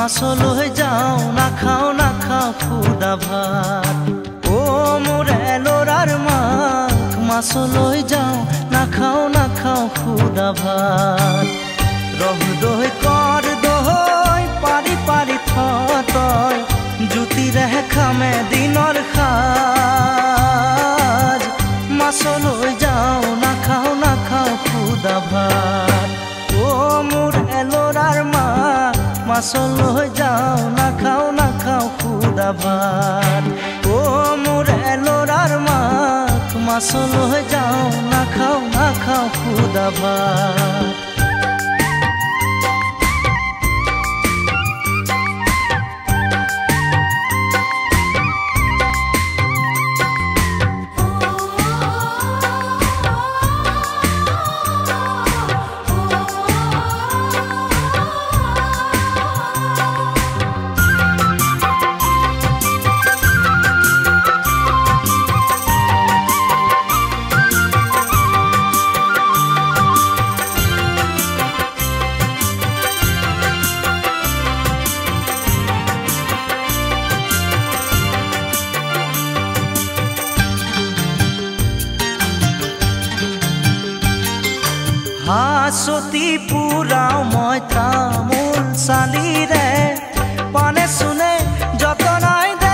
মাছলৈ যাওঁ নাখাওঁ খুদা ভাত ও মোৰে ল'ৰাৰ মাক মাছলৈ যাওঁ নাখাওঁ খুদা ভাত ৰহ দৈ কৰ দৈ পাৰি পাৰি থৈ জুতিৰে খামে দিনৰ সাজ মাছলৈ যাওঁ নাখাওঁ খুদা ভাত ও মোৰে ল'ৰাৰ মাক মাছলৈ যাওঁ নাখাওঁ খুদা ভাত ও মোৰে ল'ৰাৰ মাক মাছলৈ যাওঁ নাখাওঁ খুদা ভাত হাসতি পুৰাও মই তামোল চালিৰে পানে চুনে যতনাই দে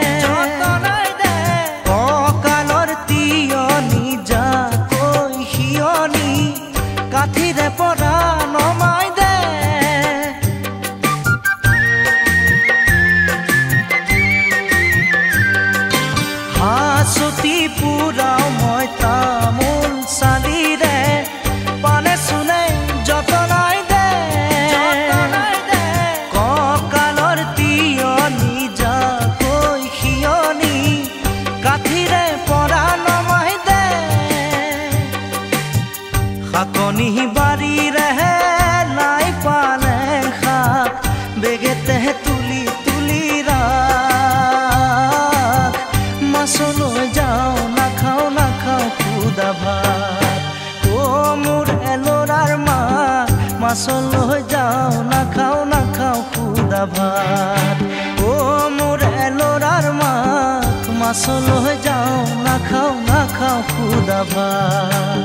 কঁকালৰ তিয়নি যাকৈ শিয়নি কাঠিৰে পৰা নমাই দে হাসতি পুৰাও মই তামোল চালিৰে পানে চুনে যতনাই দে কঁকালৰ তিয়নি যাকৈ শিয়নি কাঠিৰে পৰা নমাই দে শাকনি বাৰীৰে নাই পালেং শাক বেগেতে তুলি তুলি ৰাখ মাছলৈ যাওঁ নাখাওঁ খুদা ভাত ও মোৰে ল'ৰাৰ মাক মাছলৈ যাওঁ নাখাওঁ খুদা ভাত ও মোৰে ল'ৰাৰ মাক মাছলৈ যাওঁ নাখাওঁ খুদা ভাত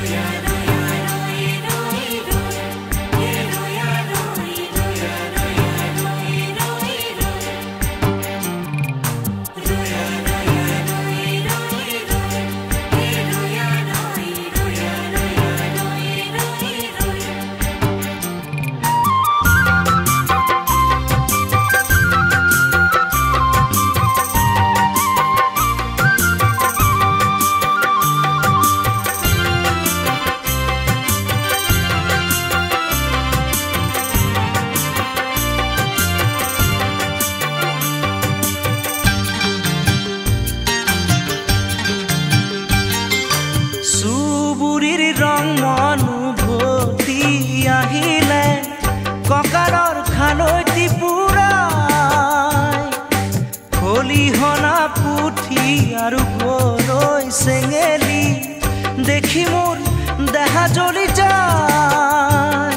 চুবুৰীৰ ৰং অনুভূতি আহিলে কঁকালৰ খালৈটি পুৰাই খলিহনা পুঠি আৰু গৰৈ চেঙেলি দেখি মোৰ দেহা জ্বলি যায়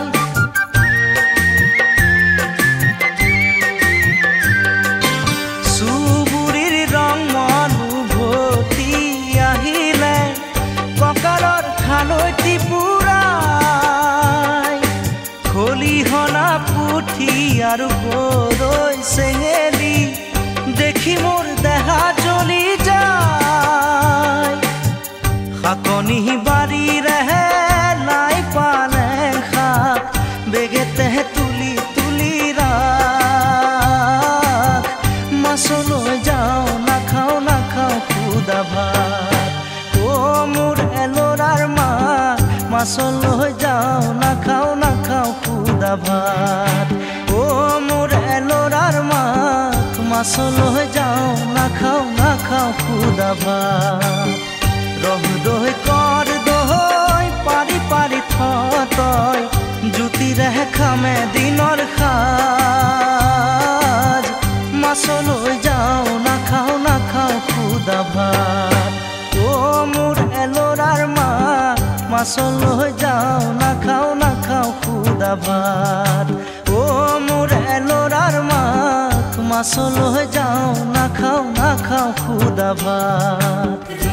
চুবুৰীৰ ৰং অনুভূতি আহিলে কঁকালৰ খালৈটি পুৰাই খলিহনা পুঠি আৰু গৰৈ চেঙেলি দেখি মোৰ দেহা জ্বলি যায় শাকনি বাৰীৰে নাই পালেং শাক বেগেতে তুলি তুলি ৰাখ মাছলৈ যাওঁ নাখাওঁ খুদা ভাত ও মোৰে ল'ৰাৰ মাক মাছলৈ যাওঁ নাখাওঁ খুদা ভাত ও মোৰে ল'ৰাৰ মাক মাছলৈ যাওঁ নাখাওঁ খুদা ভাত ৰহ দৈ কৰ দৈ পাৰি পাৰি থৈ জুতিৰে খামে দিনৰ সাজ মাছলৈ যাওঁ নাখাওঁ খুদা ভাত ও মোৰে ল'ৰাৰ মাক মাছলৈ যাওঁ নাখাওঁ খুদা ভাত ও মোৰে ল'ৰাৰ মাছলৈ যাওঁ নাখাওঁ নাখাওঁ খুদা ভাত।